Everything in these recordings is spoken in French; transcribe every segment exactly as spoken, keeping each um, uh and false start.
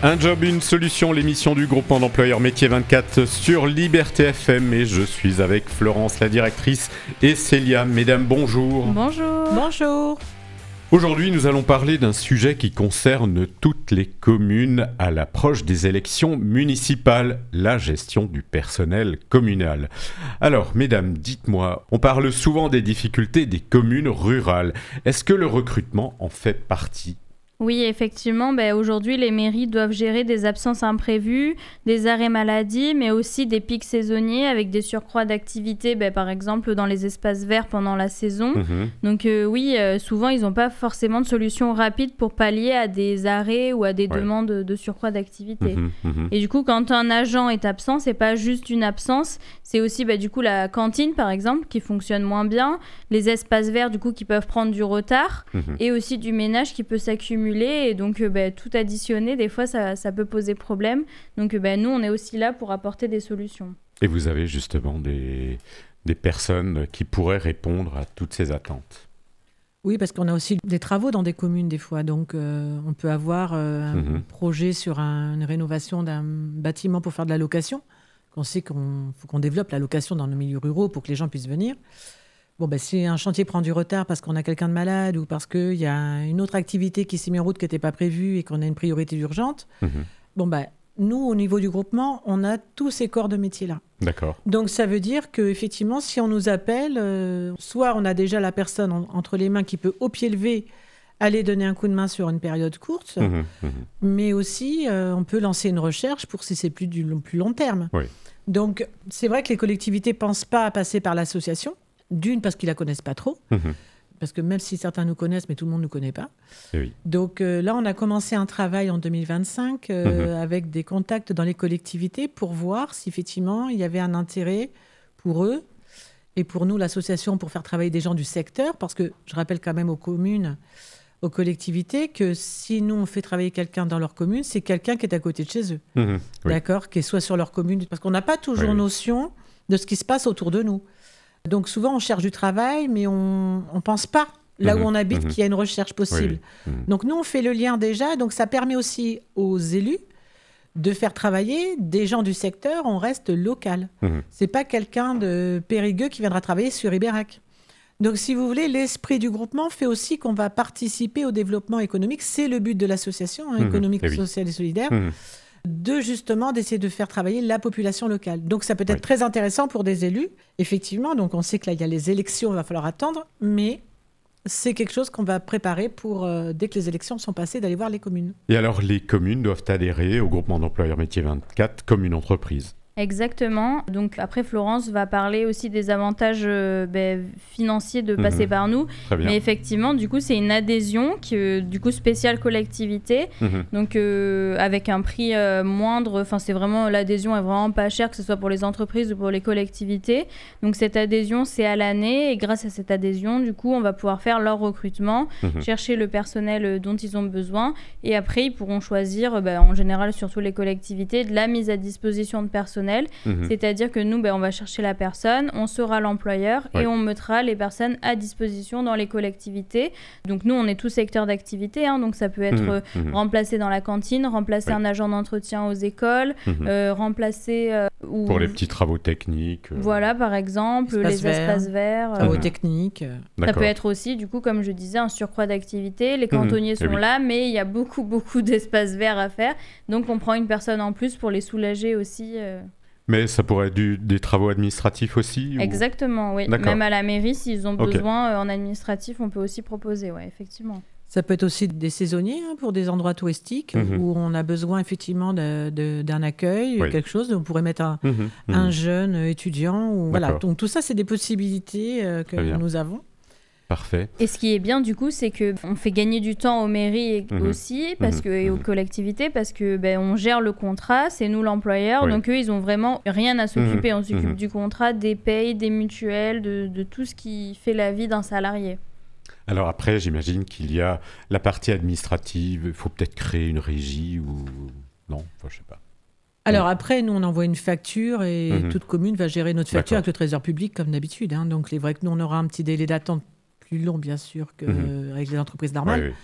Un job, une solution, l'émission du groupement d'employeurs Métier vingt-quatre sur Liberté F M et je suis avec Florence, la directrice, et Célia. Mesdames, bonjour. Bonjour. Bonjour. Aujourd'hui, nous allons parler d'un sujet qui concerne toutes les communes à l'approche des élections municipales, la gestion du personnel communal. Alors, mesdames, dites-moi, on parle souvent des difficultés des communes rurales. Est-ce que le recrutement en fait partie ? Oui, effectivement, ben, aujourd'hui, les mairies doivent gérer des absences imprévues, des arrêts maladie, mais aussi des pics saisonniers avec des surcroîts d'activité, ben, par exemple dans les espaces verts pendant la saison. Mmh. Donc euh, oui, euh, souvent, ils n'ont pas forcément de solution rapide pour pallier à des arrêts ou à des ouais. demandes de surcroît d'activité. Mmh, mmh. Et du coup, quand un agent est absent, c'est pas juste une absence, c'est aussi ben, du coup la cantine, par exemple, qui fonctionne moins bien, les espaces verts, du coup, qui peuvent prendre du retard, mmh. et aussi du ménage qui peut s'accumuler. Et donc, euh, bah, tout additionné, des fois, ça, ça peut poser problème. Donc, euh, bah, nous, on est aussi là pour apporter des solutions. Et vous avez justement des, des personnes qui pourraient répondre à toutes ces attentes. Oui, parce qu'on a aussi des travaux dans des communes, des fois. Donc, euh, on peut avoir euh, un mmh. projet sur un, une rénovation d'un bâtiment pour faire de la location. On sait qu'il faut qu'on développe la location dans nos milieux ruraux pour que les gens puissent venir. Bon, ben, si un chantier prend du retard parce qu'on a quelqu'un de malade ou parce qu'il y a une autre activité qui s'est mise en route qui n'était pas prévue et qu'on a une priorité urgente, mmh. bon, ben, nous, au niveau du groupement, on a tous ces corps de métier-là. D'accord. Donc, ça veut dire qu'effectivement, si on nous appelle, euh, soit on a déjà la personne en, entre les mains qui peut, au pied levé, aller donner un coup de main sur une période courte, mmh. Mmh. mais aussi, euh, on peut lancer une recherche pour si c'est plus du long, plus long terme. Oui. Donc, c'est vrai que les collectivités ne pensent pas à passer par l'association. D'une, parce qu'ils ne la connaissent pas trop, mmh. parce que même si certains nous connaissent, mais tout le monde ne nous connaît pas. Oui. Donc euh, là, on a commencé un travail en deux mille vingt-cinq euh, mmh. avec des contacts dans les collectivités pour voir si effectivement il y avait un intérêt pour eux et pour nous, l'association, pour faire travailler des gens du secteur, parce que je rappelle quand même aux communes, aux collectivités, que si nous, on fait travailler quelqu'un dans leur commune, c'est quelqu'un qui est à côté de chez eux, mmh. oui. d'accord, qui est soit sur leur commune, parce qu'on n'a pas toujours oui, notion oui. de ce qui se passe autour de nous. Donc souvent, on cherche du travail, mais on ne pense pas, là mmh, où on habite, mmh. qu'il y a une recherche possible. Oui, mmh. Donc nous, on fait le lien déjà. Donc ça permet aussi aux élus de faire travailler des gens du secteur. On reste local. Mmh. Ce n'est pas quelqu'un de Périgueux qui viendra travailler sur Ibérac. Donc si vous voulez, l'esprit du groupement fait aussi qu'on va participer au développement économique. C'est le but de l'association hein, mmh. économique, et sociale oui. et solidaire. Mmh. de justement d'essayer de faire travailler la population locale. Donc ça peut être oui. très intéressant pour des élus, effectivement. Donc on sait que là, il y a les élections, il va falloir attendre, mais c'est quelque chose qu'on va préparer pour, euh, dès que les élections sont passées, d'aller voir les communes. Et alors, les communes doivent adhérer au groupement d'employeurs Métier vingt-quatre comme une entreprise ? Exactement. Donc après, Florence va parler aussi des avantages euh, ben, financiers de passer mmh. par nous. Très bien. Mais effectivement, du coup, c'est une adhésion qui, euh, du coup, spéciale collectivité. Mmh. Donc euh, avec un prix euh, moindre. Enfin, c'est vraiment l'adhésion est vraiment pas chère, que ce soit pour les entreprises ou pour les collectivités. Donc cette adhésion, c'est à l'année. Et grâce à cette adhésion, du coup, on va pouvoir faire leur recrutement, mmh. chercher le personnel dont ils ont besoin. Et après, ils pourront choisir, ben, en général, surtout les collectivités, de la mise à disposition de personnel. Mmh. C'est-à-dire que nous, ben, on va chercher la personne, on sera l'employeur ouais. et on mettra les personnes à disposition dans les collectivités. Donc nous, on est tout secteur d'activité, hein, donc ça peut être mmh. remplacé dans la cantine, remplacer ouais. un agent d'entretien aux écoles, mmh. euh, remplacer... Euh, ou... Pour les petits travaux techniques. Euh... Voilà, par exemple, Espace les vert. espaces verts. Travaux euh... techniques. Ça peut être aussi, du coup, comme je disais, un surcroît d'activité. Les cantonniers mmh. sont oui. là, mais il y a beaucoup, beaucoup d'espaces verts à faire. Donc on prend une personne en plus pour les soulager aussi... Euh... Mais ça pourrait être du, des travaux administratifs aussi ou... Exactement, oui. D'accord. Même à la mairie, s'ils ont besoin okay. euh, en administratif, on peut aussi proposer, ouais, effectivement. Ça peut être aussi des saisonniers hein, pour des endroits touristiques mmh. où on a besoin effectivement de, de, d'un accueil, oui. quelque chose. On pourrait mettre un, mmh. un mmh. jeune étudiant. Ou, voilà. Donc tout ça, c'est des possibilités euh, que nous avons. Parfait. Et ce qui est bien du coup, c'est qu'on fait gagner du temps aux mairies mmh. aussi parce que, mmh. et aux collectivités parce que ben, on gère le contrat, c'est nous l'employeur, oui. donc eux ils ont vraiment rien à s'occuper. Mmh. On s'occupe mmh. du contrat, des payes, des mutuelles, de, de tout ce qui fait la vie d'un salarié. Alors après, j'imagine qu'il y a la partie administrative, il faut peut-être créer une régie ou... Non, enfin, je sais pas. Alors après, nous, on envoie une facture et mmh. toute commune va gérer notre facture D'accord. avec le Trésor public comme d'habitude. Hein. Donc, c'est vrai que nous, on aura un petit délai d'attente plus long, bien sûr, qu'avec mmh. les entreprises normales. Oui, oui.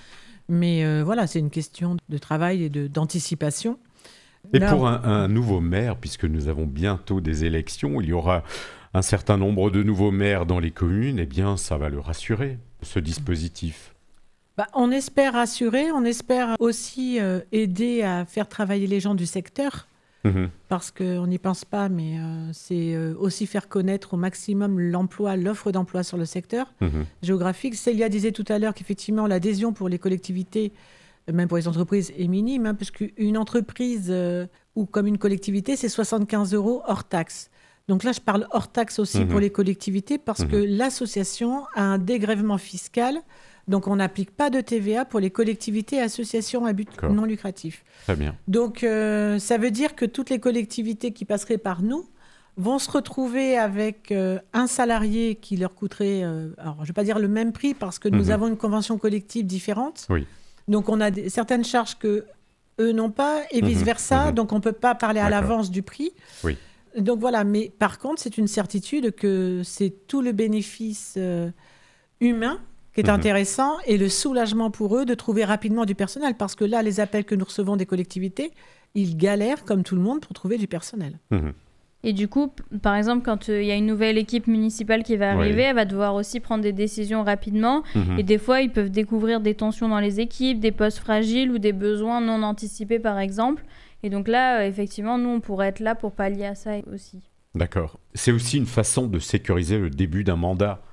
Mais euh, voilà, c'est une question de travail et de, d'anticipation. Et Là, pour un, un nouveau maire, puisque nous avons bientôt des élections, il y aura un certain nombre de nouveaux maires dans les communes, eh bien, ça va le rassurer, ce dispositif. Bah, on espère rassurer, on espère aussi euh, aider à faire travailler les gens du secteur, mmh. parce qu'on n'y pense pas, mais euh, c'est euh, aussi faire connaître au maximum l'emploi, l'offre d'emploi sur le secteur mmh. géographique. Célia disait tout à l'heure qu'effectivement, l'adhésion pour les collectivités, même pour les entreprises, est minime, hein, parce qu'une entreprise euh, ou comme une collectivité, c'est soixante-quinze euros hors taxe. Donc là, je parle hors taxe aussi mmh. pour les collectivités, parce mmh. que l'association a un dégrèvement fiscal. Donc, on n'applique pas de T V A pour les collectivités et associations à but D'accord. non lucratif. Très bien. Donc, euh, ça veut dire que toutes les collectivités qui passeraient par nous vont se retrouver avec euh, un salarié qui leur coûterait, euh, alors je ne vais pas dire le même prix parce que nous mmh. avons une convention collective différente. Oui. Donc, on a des, certaines charges que eux n'ont pas et mmh. vice-versa. Mmh. Donc, on ne peut pas parler D'accord. à l'avance du prix. Oui. Donc, voilà. Mais par contre, c'est une certitude que c'est tout le bénéfice euh, humain qui est mmh. intéressant, et le soulagement pour eux de trouver rapidement du personnel. Parce que là, les appels que nous recevons des collectivités, ils galèrent, comme tout le monde, pour trouver du personnel. Mmh. Et du coup, p- par exemple, quand il euh, y a une nouvelle équipe municipale qui va arriver, oui. elle va devoir aussi prendre des décisions rapidement. Mmh. Et des fois, ils peuvent découvrir des tensions dans les équipes, des postes fragiles ou des besoins non anticipés, par exemple. Et donc là, euh, effectivement, nous, on pourrait être là pour pallier à ça aussi. D'accord. C'est aussi une façon de sécuriser le début d'un mandat.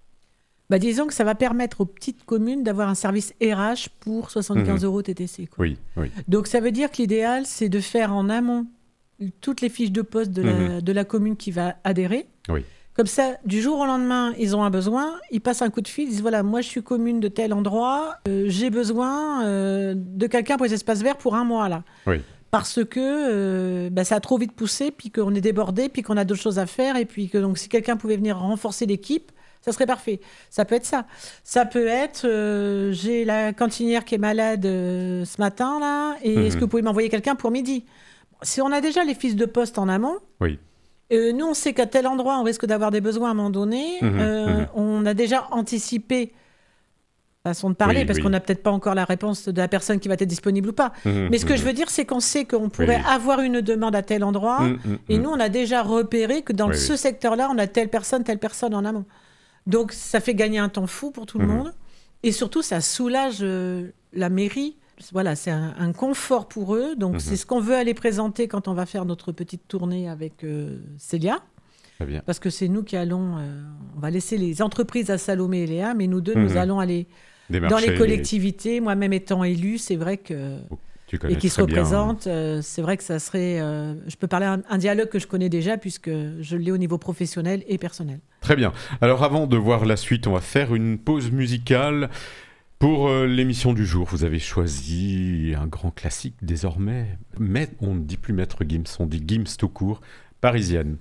Bah, disons que ça va permettre aux petites communes d'avoir un service R H pour soixante-quinze mmh. euros T T C. Quoi. Oui, oui. Donc ça veut dire que l'idéal, c'est de faire en amont toutes les fiches de poste de, mmh. la, de la commune qui va adhérer. Oui. Comme ça, du jour au lendemain, ils ont un besoin, ils passent un coup de fil, ils disent voilà, moi je suis commune de tel endroit, euh, j'ai besoin euh, de quelqu'un pour les espaces verts pour un mois là. Oui. Parce que euh, bah, ça a trop vite poussé, puis qu'on est débordé, puis qu'on a d'autres choses à faire, et puis que donc si quelqu'un pouvait venir renforcer l'équipe, ça serait parfait. Ça peut être ça. Ça peut être, euh, j'ai la cantinière qui est malade euh, ce matin, là, et mmh. est-ce que vous pouvez m'envoyer quelqu'un pour midi ? Si on a déjà les fiches de poste en amont, oui. euh, nous, on sait qu'à tel endroit, on risque d'avoir des besoins à un moment donné. Mmh. Euh, mmh. On a déjà anticipé, façon de parler, oui, parce oui. qu'on n'a peut-être pas encore la réponse de la personne qui va être disponible ou pas. Mmh. Mais ce que mmh. je veux dire, c'est qu'on sait qu'on pourrait oui. avoir une demande à tel endroit, mmh. et mmh. nous, on a déjà repéré que dans oui, ce oui. secteur-là, on a telle personne, telle personne en amont. Donc, ça fait gagner un temps fou pour tout mmh. le monde. Et surtout, ça soulage euh, la mairie. Voilà, c'est un, un confort pour eux. Donc, mmh. c'est ce qu'on veut aller présenter quand on va faire notre petite tournée avec euh, Célia. Très bien. Parce que c'est nous qui allons... Euh, on va laisser les entreprises à Salomé et Léa, mais nous deux, mmh. nous allons aller Démarcher dans les collectivités. Les... Moi-même étant élue, c'est vrai que... Oh. Et qui se représente, euh, c'est vrai que ça serait... Euh, je peux parler un, un dialogue que je connais déjà, puisque je l'ai au niveau professionnel et personnel. Très bien. Alors, avant de voir la suite, on va faire une pause musicale. Pour euh, l'émission du jour, vous avez choisi un grand classique désormais. Mais on ne dit plus Maître Gims, on dit Gims tout court, Parisienne.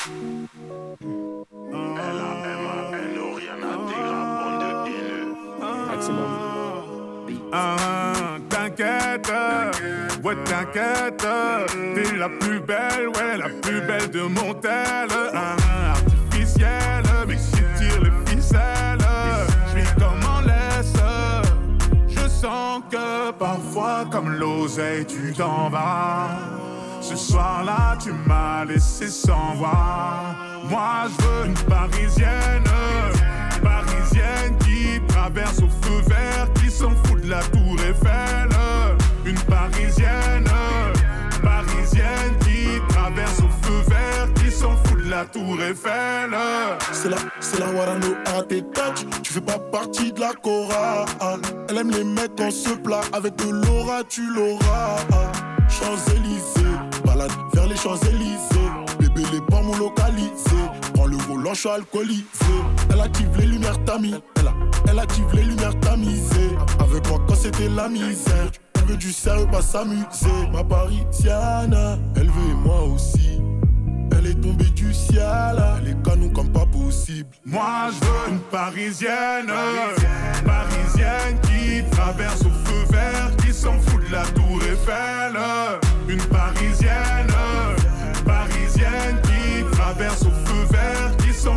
Ah, t'inquiète, ouais t'inquiète, t'es la plus belle, ouais la plus belle de mon tel. Ah, artificielle, mais qui tire les ficelles, j'suis comme en laisse. Je sens que parfois comme l'oseille tu t'en vas. Ce soir-là tu m'as laissé sans voix. Moi je veux une parisienne, parisienne qui traverse au feu vert, qui s'en fout de la tour Eiffel. Une parisienne, parisienne qui traverse au feu vert, qui s'en fout de la tour Eiffel. C'est la, c'est la Warano à tes touch, tu fais pas partie de la chorale. Elle aime les mecs en se plat, avec de l'aura tu l'auras. Champs-Élysées, balade vers les Champs-Élysées. Bébé les pommes localisées, prends le volant, je suis alcoolisé. Elle active les lumières tamies, elle, a, elle active les lumières tamisées. Avec moi quand c'était la misère, elle veut du sérieux, pas s'amuser. Ma parisienne, elle veut moi aussi. Elle est tombée du ciel, elle est canon comme pas possible. Moi je veux une parisienne, parisienne, parisienne qui traverse au feu vert, qui s'en fout de la tour Eiffel. Une parisienne, parisienne qui traverse au feu vert, qui s'en fout de la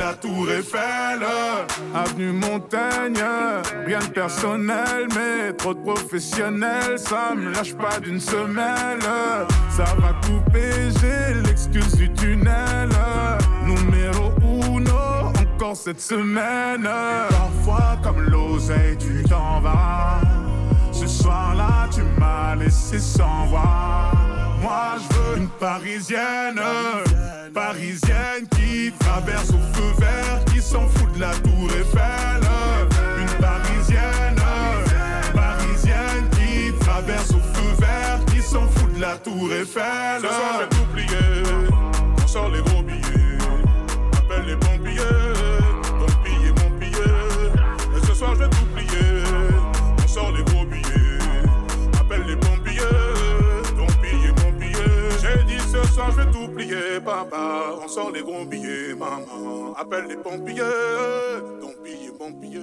la tour Eiffel. Avenue Montaigne, rien de personnel, mais trop de professionnels, ça me lâche pas d'une semelle. Ça va couper, j'ai l'excuse du tunnel. Numéro uno, encore cette semaine. Parfois comme l'oseille, tu t'en vas. Ce soir-là, tu m'as laissé sans voix. Moi, je veux une parisienne, parisienne, parisienne qui traverse au feu vert, qui s'en fout de la tour Eiffel. Une parisienne, parisienne qui traverse au feu vert, qui s'en fout de la tour Eiffel. Ce soir, je vais t'oublier, on sort les gros billets, appelle les pompiers, donc piller mon billet. Et ce soir, je vais t'oublier, on sort les gros billets, appelle les pompiers. Ce soir je vais t'oublier, papa. On sort les gros billets, maman. Appelle les pompiers, ton billet, mon billet.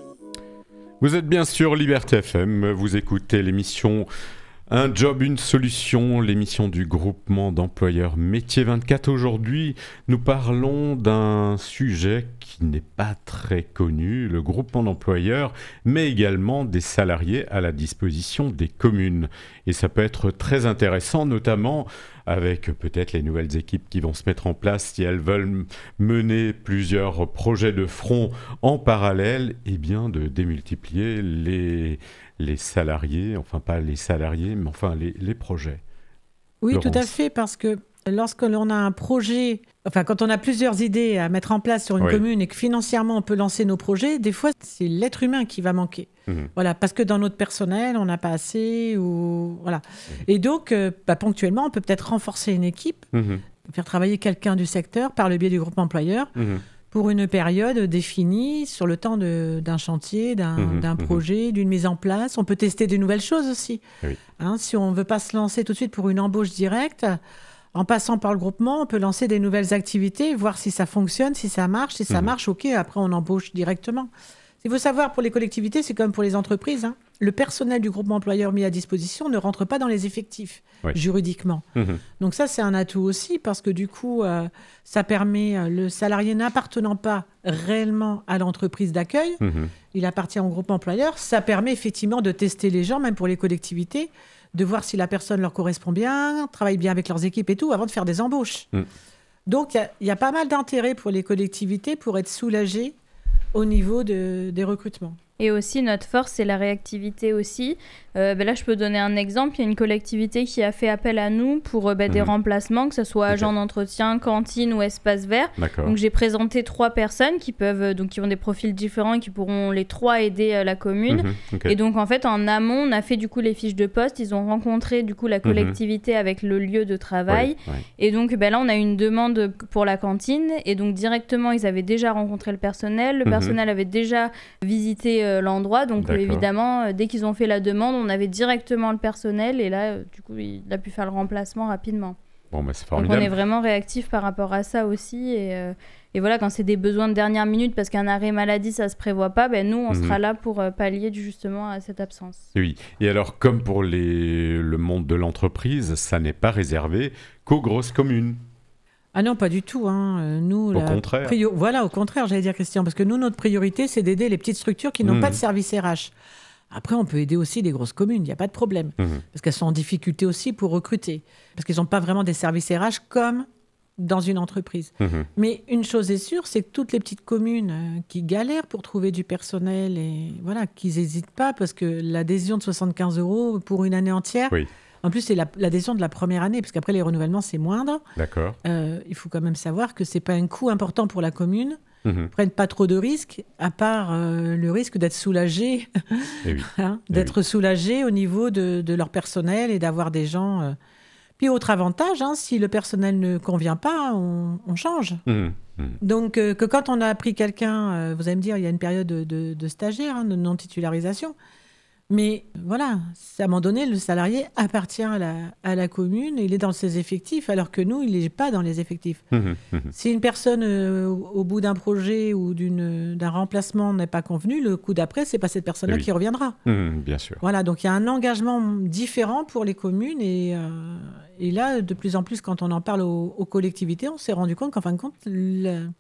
Vous êtes bien sur Liberté F M, vous écoutez l'émission Un job, une solution, l'émission du groupement d'employeurs Métier vingt-quatre. Aujourd'hui, nous parlons d'un sujet qui n'est pas très connu, le groupement d'employeurs, mais également des salariés à la disposition des communes. Et ça peut être très intéressant, notamment avec peut-être les nouvelles équipes qui vont se mettre en place si elles veulent mener plusieurs projets de front en parallèle, et bien de démultiplier les... les salariés, enfin pas les salariés, mais enfin les, les projets. Oui, Laurence. Tout à fait, parce que lorsque l'on a un projet, enfin quand on a plusieurs idées à mettre en place sur une oui. commune et que financièrement on peut lancer nos projets, des fois c'est l'être humain qui va manquer. Mmh. Voilà, parce que dans notre personnel, on n'a pas assez, ou voilà. Mmh. Et donc, euh, bah, ponctuellement, on peut peut-être renforcer une équipe, mmh. faire travailler quelqu'un du secteur par le biais du groupe employeur. Mmh. Pour une période définie sur le temps de, d'un chantier, d'un, mmh, d'un projet, mmh. d'une mise en place. On peut tester de nouvelles choses aussi. Oui. Hein, si on ne veut pas se lancer tout de suite pour une embauche directe, en passant par le groupement, on peut lancer des nouvelles activités, voir si ça fonctionne, si ça marche. Si ça mmh. marche, OK, après on embauche directement. Il faut savoir, pour les collectivités, c'est comme pour les entreprises, hein, le personnel du groupement employeur mis à disposition ne rentre pas dans les effectifs, oui. juridiquement. Mmh. Donc ça, c'est un atout aussi, parce que du coup, euh, ça permet, euh, le salarié n'appartenant pas réellement à l'entreprise d'accueil, mmh. il appartient au groupement employeur, ça permet effectivement de tester les gens, même pour les collectivités, de voir si la personne leur correspond bien, travaille bien avec leurs équipes et tout, avant de faire des embauches. Mmh. Donc il y, y a pas mal d'intérêt pour les collectivités pour être soulagées au niveau de, des recrutements. Et aussi, notre force, c'est la réactivité aussi. Euh, ben là, je peux donner un exemple. Il y a une collectivité qui a fait appel à nous pour euh, ben, mmh. des remplacements, que ce soit okay. agent d'entretien, cantine ou espace vert. D'accord. Donc, j'ai présenté trois personnes qui peuvent, donc qui ont des profils différents et qui pourront les trois aider euh, la commune. Mmh. Okay. Et donc, en fait, en amont, on a fait du coup les fiches de poste. Ils ont rencontré du coup la collectivité mmh. avec le lieu de travail. Oui, oui. Et donc, ben là, on a eu une demande pour la cantine. Et donc, directement, ils avaient déjà rencontré le personnel. Le mmh. personnel avait déjà visité euh, l'endroit. Donc, euh, évidemment, euh, dès qu'ils ont fait la demande, on avait directement le personnel et là, euh, du coup, il a pu faire le remplacement rapidement. Bon, bah, c'est formidable. Donc, on est vraiment réactif par rapport à ça aussi. Et, euh, et voilà, quand c'est des besoins de dernière minute parce qu'un arrêt maladie, ça ne se prévoit pas, ben, nous, on mmh. sera là pour euh, pallier justement à cette absence. Oui. Et alors, comme pour les... le monde de l'entreprise, ça n'est pas réservé qu'aux grosses communes. Ah non, pas du tout. Hein. Nous, au la contraire. Prior... Voilà, au contraire, j'allais dire, Christian, parce que nous, notre priorité, c'est d'aider les petites structures qui n'ont mmh. pas de service R H. Après, on peut aider aussi les grosses communes, il n'y a pas de problème. Mmh. Parce qu'elles sont en difficulté aussi pour recruter. Parce qu'elles n'ont pas vraiment des services R H comme dans une entreprise. Mmh. Mais une chose est sûre, c'est que toutes les petites communes euh, qui galèrent pour trouver du personnel, et voilà, qu'ils n'hésitent pas, parce que l'adhésion de soixante-quinze euros pour une année entière... Oui. En plus, c'est la, l'adhésion de la première année, parce qu'après, les renouvellements, c'est moindre. D'accord. Euh, il faut quand même savoir que ce n'est pas un coût important pour la commune. Mmh. Ils ne prennent pas trop de risques, à part euh, le risque d'être soulagés, oui. hein, d'être oui. soulagés au niveau de, de leur personnel et d'avoir des gens... Euh... Puis, autre avantage, hein, si le personnel ne convient pas, on, on change. Mmh. Mmh. Donc, euh, que quand on a pris quelqu'un, euh, vous allez me dire, il y a une période de, de, de stagiaire, hein, de non-titularisation. Mais voilà, à un moment donné, le salarié appartient à la, à la commune, il est dans ses effectifs, alors que nous, il n'est pas dans les effectifs. Mmh, mmh. Si une personne, euh, au bout d'un projet ou d'une, d'un remplacement n'est pas convenu, le coup d'après, ce n'est pas cette personne-là oui. qui reviendra. Mmh, bien sûr. Voilà, donc il y a un engagement différent pour les communes. Et, euh, et là, de plus en plus, quand on en parle aux, aux collectivités, on s'est rendu compte qu'en fin de compte, le,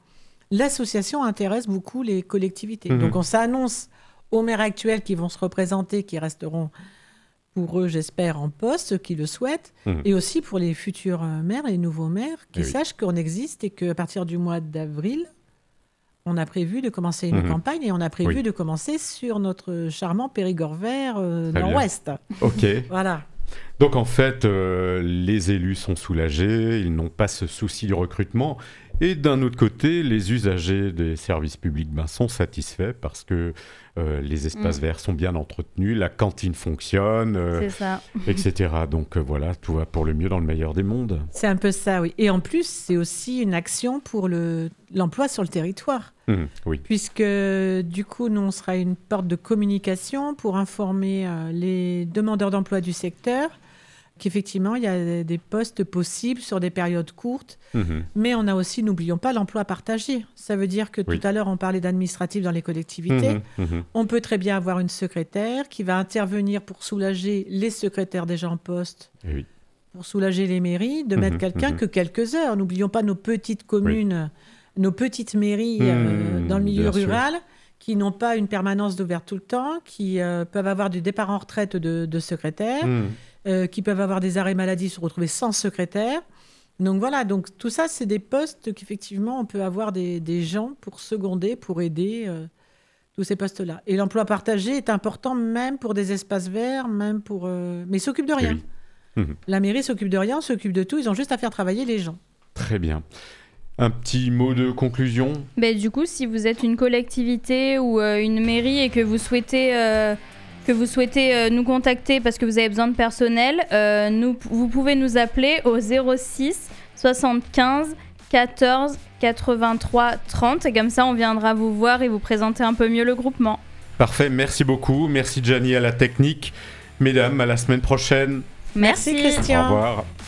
l'association intéresse beaucoup les collectivités. Mmh. Donc on s'annonce aux maires actuels qui vont se représenter, qui resteront pour eux, j'espère, en poste, ceux qui le souhaitent, mmh. et aussi pour les futurs maires, les nouveaux maires, qui oui. sachent qu'on existe et qu'à partir du mois d'avril, on a prévu de commencer une mmh. campagne et on a prévu oui. de commencer sur notre charmant Périgord vert euh, nord-ouest. Ok. Voilà. Donc en fait, euh, les élus sont soulagés, ils n'ont pas ce souci du recrutement. Et d'un autre côté, les usagers des services publics ben, sont satisfaits parce que euh, les espaces mmh. verts sont bien entretenus, la cantine fonctionne, euh, c'est ça. et cetera. Donc euh, voilà, tout va pour le mieux dans le meilleur des mondes. C'est un peu ça, oui. Et en plus, c'est aussi une action pour le, l'emploi sur le territoire. Mmh, oui. Puisque du coup, nous, on sera une porte de communication pour informer euh, les demandeurs d'emploi du secteur qu'effectivement, il y a des postes possibles sur des périodes courtes. Mmh. Mais on a aussi, n'oublions pas, l'emploi partagé. Ça veut dire que oui. tout à l'heure, on parlait d'administratif dans les collectivités. Mmh. Mmh. On peut très bien avoir une secrétaire qui va intervenir pour soulager les secrétaires déjà en poste, oui. pour soulager les mairies, de mmh. mettre quelqu'un mmh. que quelques heures. N'oublions pas nos petites communes, oui. nos petites mairies mmh. euh, dans le milieu bien rural, sûr. Qui n'ont pas une permanence d'ouvert tout le temps, qui euh, peuvent avoir du départ en retraite de, de secrétaires, mmh. euh, qui peuvent avoir des arrêts maladie, se retrouver sans secrétaire. Donc voilà, donc tout ça, c'est des postes qu'effectivement, on peut avoir des, des gens pour seconder, pour aider euh, tous ces postes-là. Et l'emploi partagé est important même pour des espaces verts, même pour... Euh... mais ils ne s'occupent de rien. Oui. Mmh. La mairie s'occupe de rien, s'occupe de tout, ils ont juste à faire travailler les gens. Très bien. Un petit mot de conclusion ? Ben, du coup, si vous êtes une collectivité ou euh, une mairie et que vous souhaitez, euh, que vous souhaitez euh, nous contacter parce que vous avez besoin de personnel, euh, nous, vous pouvez nous appeler au zéro six soixante-quinze quatorze quatre-vingt-trois trente. Et comme ça, on viendra vous voir et vous présenter un peu mieux le groupement. Parfait, merci beaucoup. Merci Gianni à la technique. Mesdames, à la semaine prochaine. Merci, merci Christian. Au revoir.